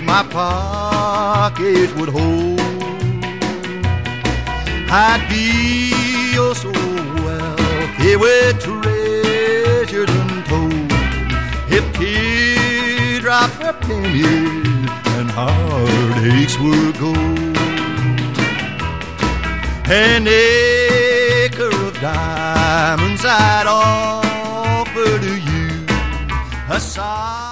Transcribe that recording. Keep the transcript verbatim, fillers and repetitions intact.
my pocket would hold, I'd be oh so wealthy with treasures untold. If teardrops were pennies and heartaches were gold, an acre of diamonds I'd offer to you, a side